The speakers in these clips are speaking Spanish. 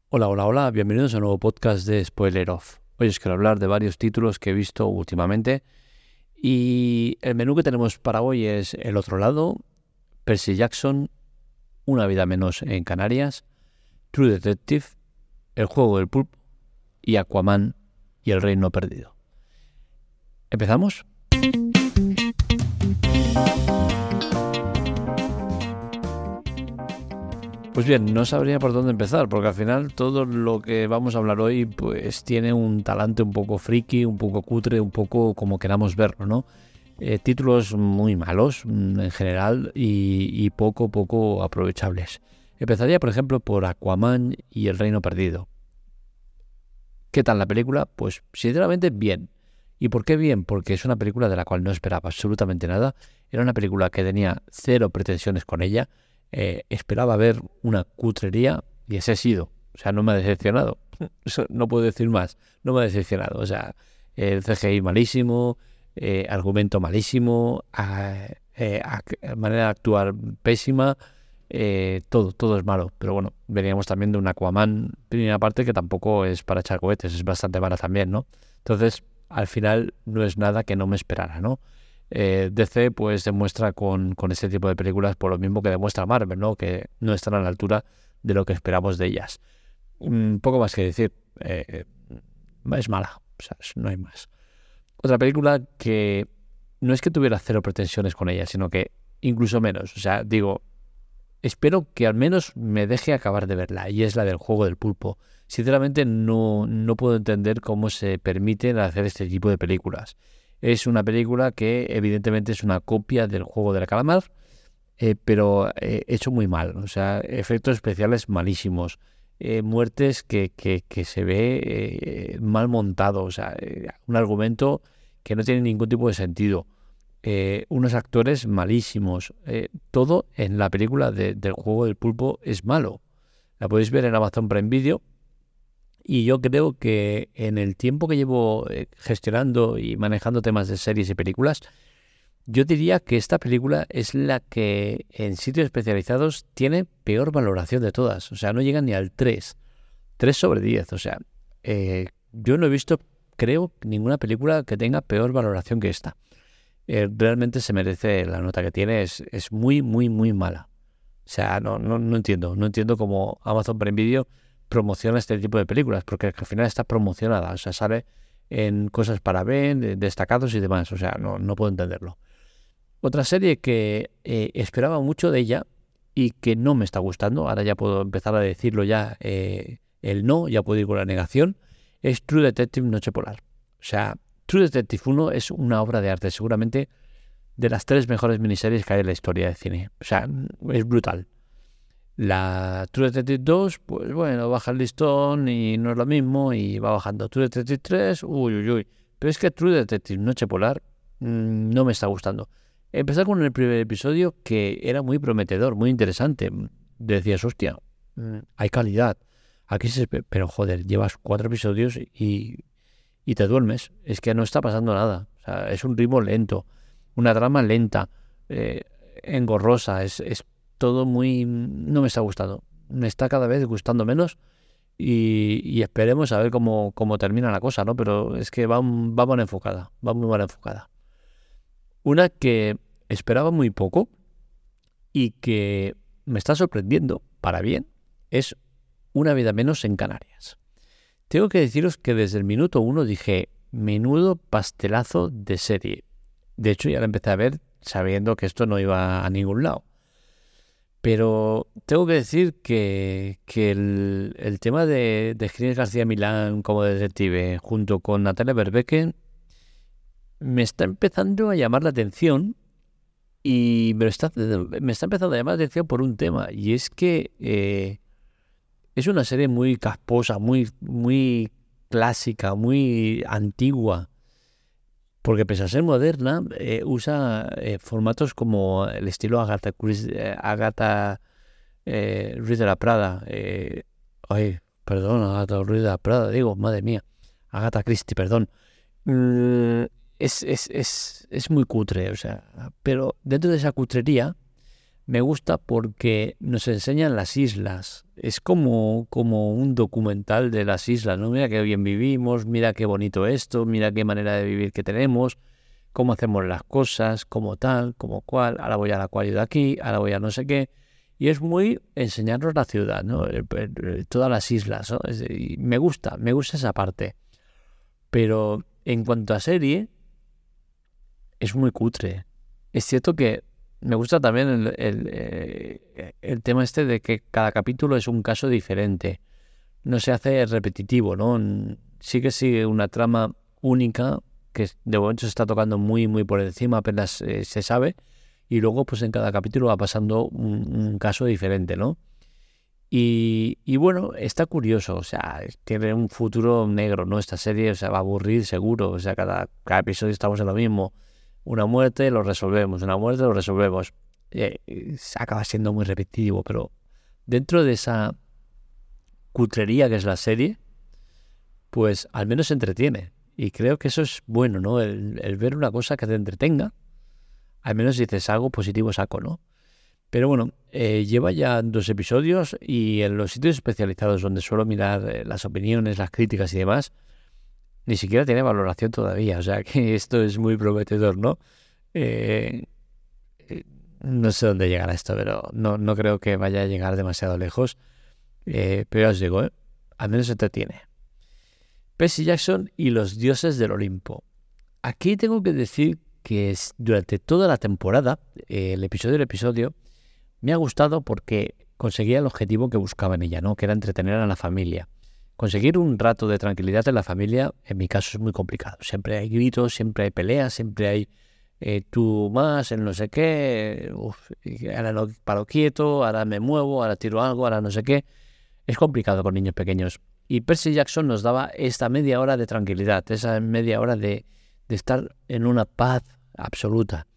Hola, hola, hola, bienvenidos a un nuevo podcast de Spoiler Off. Hoy os quiero hablar de varios títulos que he visto últimamente y el menú que tenemos para hoy es El otro lado, Percy Jackson, Una vida menos en Canarias, True Detective, El juego del pulpo y Aquaman y el reino perdido. ¿Empezamos? Pues bien, no sabría por dónde empezar, porque al final todo lo que vamos a hablar hoy pues tiene un talante un poco friki, un poco cutre, un poco como queramos verlo, ¿no? Títulos muy malos en general y poco aprovechables. Empezaría, por ejemplo, por Aquaman y el reino perdido. ¿Qué tal la película? Pues sinceramente bien. ¿Y por qué bien? Porque es una película de la cual no esperaba absolutamente nada. Era una película que tenía cero pretensiones con ella. Esperaba ver una cutrería y ese ha sido. O sea, no me ha decepcionado. Eso no puedo decir más. No me ha decepcionado. O sea, el CGI malísimo, argumento malísimo, manera de actuar pésima. Todo es malo, pero bueno, veníamos también de un Aquaman primera parte que tampoco es para echar cohetes, es bastante mala también, ¿no? Entonces, al final no es nada que no me esperara, ¿no? DC pues demuestra con este tipo de películas por lo mismo que demuestra Marvel, ¿no? Que no están a la altura de lo que esperamos de ellas. Poco más que decir, es mala, o sea, no hay más. Otra película que no es que tuviera cero pretensiones con ella, sino que incluso menos, o sea, digo, espero que al menos me deje acabar de verla, y es la del juego del pulpo. Sinceramente no puedo entender cómo se permiten hacer este tipo de películas. Es una película que evidentemente es una copia del juego del calamar, pero hecho muy mal. O sea, efectos especiales malísimos, muertes que se ve mal montado, o sea, un argumento que no tiene ningún tipo de sentido, unos actores malísimos. Todo en la película del juego del pulpo es malo. La podéis ver en Amazon Prime Video. Y yo creo que en el tiempo que llevo gestionando y manejando temas de series y películas, yo diría que esta película es la que en sitios especializados tiene peor valoración de todas. O sea, no llega ni al 3 sobre 10. O sea, yo no he visto, creo, ninguna película que tenga peor valoración que esta. Realmente se merece la nota que tiene, es muy mala. O sea, no entiendo cómo Amazon Prime Video promociona este tipo de películas, porque al final está promocionada, o sea, sale en cosas para ver, destacados y demás, o sea, no puedo entenderlo. Otra serie que esperaba mucho de ella y que no me está gustando, ahora ya puedo empezar a decirlo ya, el no, ya puedo ir con la negación, es True Detective Noche Polar. O sea, True Detective 1 es una obra de arte, seguramente de las 3 mejores miniseries que hay en la historia del cine. O sea, es brutal. La True Detective 2, pues bueno, baja el listón y no es lo mismo y va bajando. True Detective 3, uy. Pero es que True Detective Noche Polar no me está gustando. Empezar con el primer episodio que era muy prometedor, muy interesante. Decías, hostia, hay calidad. Aquí pero joder, llevas 4 episodios y te duermes. Es que no está pasando nada. O sea, es un ritmo lento, una trama lenta, eh, engorrosa, es todo muy... No me está gustando. Me está cada vez gustando menos y esperemos a ver cómo termina la cosa, ¿no? Pero es que va mal enfocada, va muy mal enfocada. Una que esperaba muy poco y que me está sorprendiendo para bien es Una vida menos en Canarias. Tengo que deciros que desde el minuto 1 dije, menudo pastelazo de serie. De hecho, ya la empecé a ver sabiendo que esto no iba a ningún lado. Pero tengo que decir que el tema de Ginés García Milán como detective junto con Natalia Berbeque me está empezando a llamar la atención y me está empezando a llamar la atención por un tema, y es que es una serie muy casposa, muy clásica, muy antigua, porque pese a ser moderna, usa formatos como el estilo Agatha Ruiz de la Prada. Agatha Ruiz de la Prada, digo, madre mía. Agatha Christie, perdón. Mm, es muy cutre, o sea, pero dentro de esa cutrería Me gusta porque nos enseñan las islas. Es como un documental de las islas, ¿no? Mira qué bien vivimos, mira qué bonito esto, mira qué manera de vivir que tenemos, cómo hacemos las cosas, como tal, como cual. Ahora voy al acuario de aquí, ahora voy a no sé qué. Y es muy enseñarnos la ciudad, ¿no? Todas las islas, ¿no? Y me gusta esa parte. Pero en cuanto a serie, es muy cutre. Es cierto que me gusta también el tema este de que cada capítulo es un caso diferente. No se hace repetitivo, ¿no? Sí que sigue una trama única que de momento se está tocando muy, muy por encima, apenas se sabe. Y luego, pues en cada capítulo va pasando un caso diferente, ¿no? Y bueno, está curioso, o sea, tiene un futuro negro, ¿no? Esta serie, o sea, va a aburrir seguro, o sea, cada episodio estamos en lo mismo. Una muerte, lo resolvemos, una muerte, lo resolvemos. Acaba siendo muy repetitivo, pero dentro de esa cutrería que es la serie, pues al menos se entretiene. Y creo que eso es bueno, ¿no? El ver una cosa que te entretenga, al menos dices algo positivo saco, ¿no? Pero bueno, lleva ya 2 episodios y en los sitios especializados donde suelo mirar las opiniones, las críticas y demás, ni siquiera tiene valoración todavía. O sea que esto es muy prometedor, ¿no? Eh, no sé dónde llegará esto, pero no creo que vaya a llegar demasiado lejos. Pero ya os digo, al menos se entretiene. Percy Jackson y los dioses del Olimpo. Aquí tengo que decir que durante toda la temporada, el episodio, me ha gustado porque conseguía el objetivo que buscaba en ella, ¿no? Que era entretener a la familia. Conseguir un rato de tranquilidad en la familia, en mi caso, es muy complicado. Siempre hay gritos, siempre hay peleas, siempre hay tú más, el no sé qué, ahora no paro quieto, ahora me muevo, ahora tiro algo, ahora no sé qué. Es complicado con niños pequeños. Y Percy Jackson nos daba esta media hora de tranquilidad, esa media hora de estar en una paz absoluta.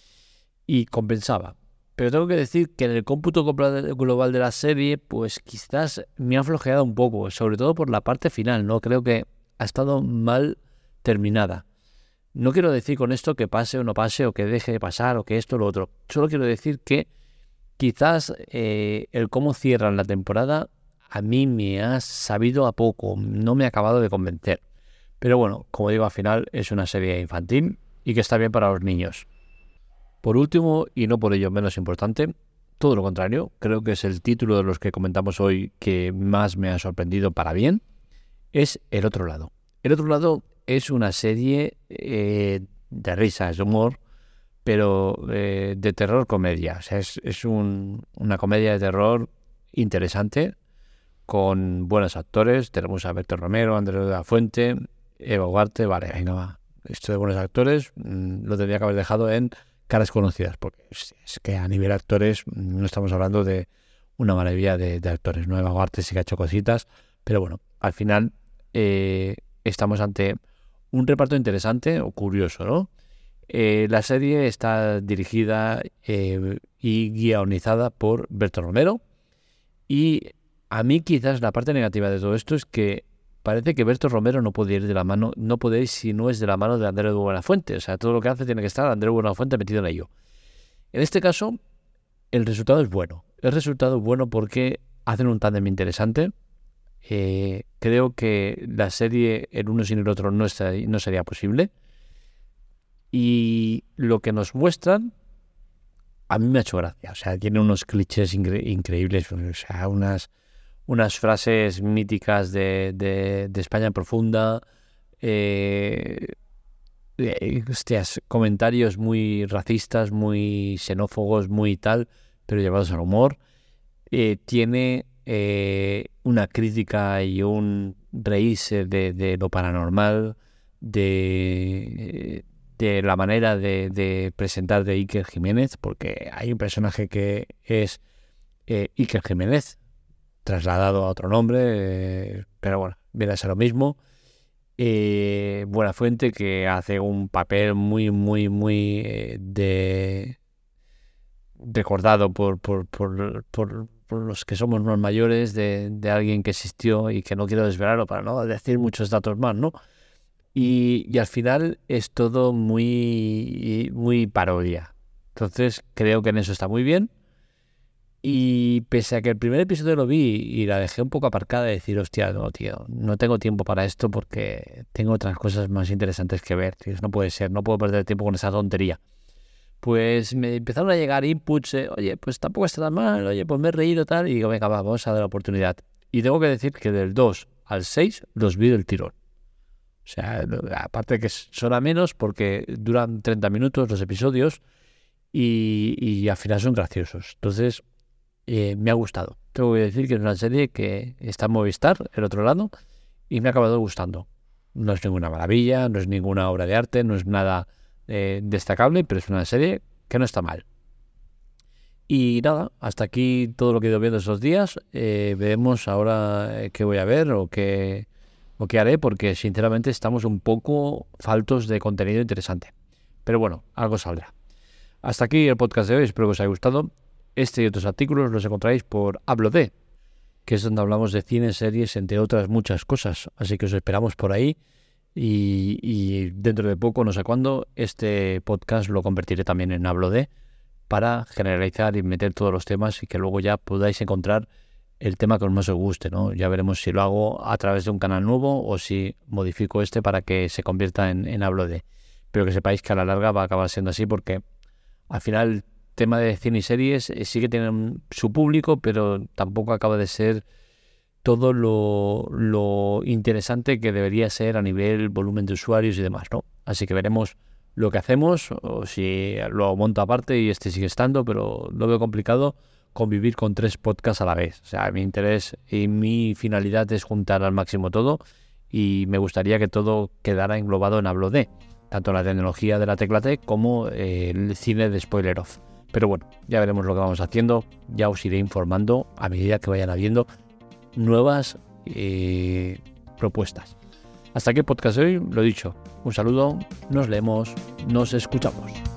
Y compensaba. Pero tengo que decir que en el cómputo global de la serie, pues quizás me ha flojeado un poco, sobre todo por la parte final, ¿no? Creo que ha estado mal terminada. No quiero decir con esto que pase o no pase, o que deje de pasar, o que esto o lo otro. Solo quiero decir que quizás el cómo cierran la temporada a mí me ha sabido a poco, no me ha acabado de convencer. Pero bueno, como digo, al final es una serie infantil y que está bien para los niños. Por último, y no por ello menos importante, todo lo contrario, creo que es el título de los que comentamos hoy que más me ha sorprendido para bien, es El Otro Lado. El Otro Lado es una serie de risas, de humor, pero de terror comedia. O sea, es una comedia de terror interesante, con buenos actores. Tenemos a Berto Romero, Andreu de la Fuente, Eva Ugarte. Vale, venga, va. Esto de buenos actores lo tendría que haber dejado en caras conocidas, porque es que a nivel actores no estamos hablando de una maravilla de actores, ¿no? Eva Ugarte sí que ha hecho cositas, pero bueno, al final estamos ante un reparto interesante o curioso, ¿no? La serie está dirigida y guionizada por Berto Romero, y a mí quizás la parte negativa de todo esto es que parece que Berto Romero no puede ir de la mano, no puede ir si no es de la mano de Andreu Buenafuente. O sea, todo lo que hace tiene que estar Andreu Buenafuente metido en ello. En este caso, el resultado es bueno. El resultado es bueno porque hacen un tándem interesante. Creo que la serie, el uno sin el otro, no sería posible. Y lo que nos muestran, a mí me ha hecho gracia. O sea, tiene unos clichés increíbles. O sea, unas frases míticas de España profunda, comentarios muy racistas, muy xenófobos, muy tal, pero llevados al humor. Tiene una crítica y un reírse de lo paranormal, de la manera de presentar de Iker Jiménez, porque hay un personaje que es Iker Jiménez, trasladado a otro nombre, pero bueno, viene a ser lo mismo. Buenafuente, que hace un papel muy, muy, muy recordado por los que somos más mayores, de alguien que existió y que no quiero desvelarlo para no decir muchos datos más, ¿no? Y al final es todo muy, muy parodia. Entonces creo que en eso está muy bien. Y pese a que el primer episodio lo vi y la dejé un poco aparcada, de decir, hostia, no, tío, no tengo tiempo para esto porque tengo otras cosas más interesantes que ver, tío, no puede ser, no puedo perder tiempo con esa tontería. Pues me empezaron a llegar inputs, oye, pues tampoco está tan mal, oye, pues me he reído tal, y digo, venga, vamos a dar la oportunidad. Y tengo que decir que del 2 al 6 los vi del tirón. O sea, aparte de que son a menos porque duran 30 minutos los episodios y al final son graciosos. Entonces, me ha gustado. Tengo que decir que es una serie que está en Movistar, el otro lado, y me ha acabado gustando. No es ninguna maravilla, no es ninguna obra de arte, no es nada destacable, pero es una serie que no está mal. Y nada, hasta aquí todo lo que he ido viendo esos días. Veremos ahora qué voy a ver o qué haré, porque sinceramente estamos un poco faltos de contenido interesante. Pero bueno, algo saldrá. Hasta aquí el podcast de hoy, espero que os haya gustado. Este y otros artículos los encontráis por Hablo de, que es donde hablamos de cine, series, entre otras muchas cosas. Así que os esperamos por ahí y dentro de poco, no sé cuándo, este podcast lo convertiré también en Hablo de, para generalizar y meter todos los temas y que luego ya podáis encontrar el tema que más os guste, ¿no? Ya veremos si lo hago a través de un canal nuevo o si modifico este para que se convierta en Hablo de. Pero que sepáis que a la larga va a acabar siendo así porque al final el tema de cine y series sí que tienen su público, pero tampoco acaba de ser todo lo interesante que debería ser a nivel volumen de usuarios y demás, ¿no? Así que veremos lo que hacemos, o si lo monto aparte y este sigue estando, pero lo veo complicado convivir con 3 podcasts a la vez. O sea, mi interés y mi finalidad es juntar al máximo todo y me gustaría que todo quedara englobado en Hablo de, tanto la tecnología de la tecla T como el cine de Spoiler Off. Pero bueno, ya veremos lo que vamos haciendo, ya os iré informando a medida que vayan habiendo nuevas propuestas. Hasta aquí el podcast de hoy, lo dicho, un saludo, nos leemos, nos escuchamos.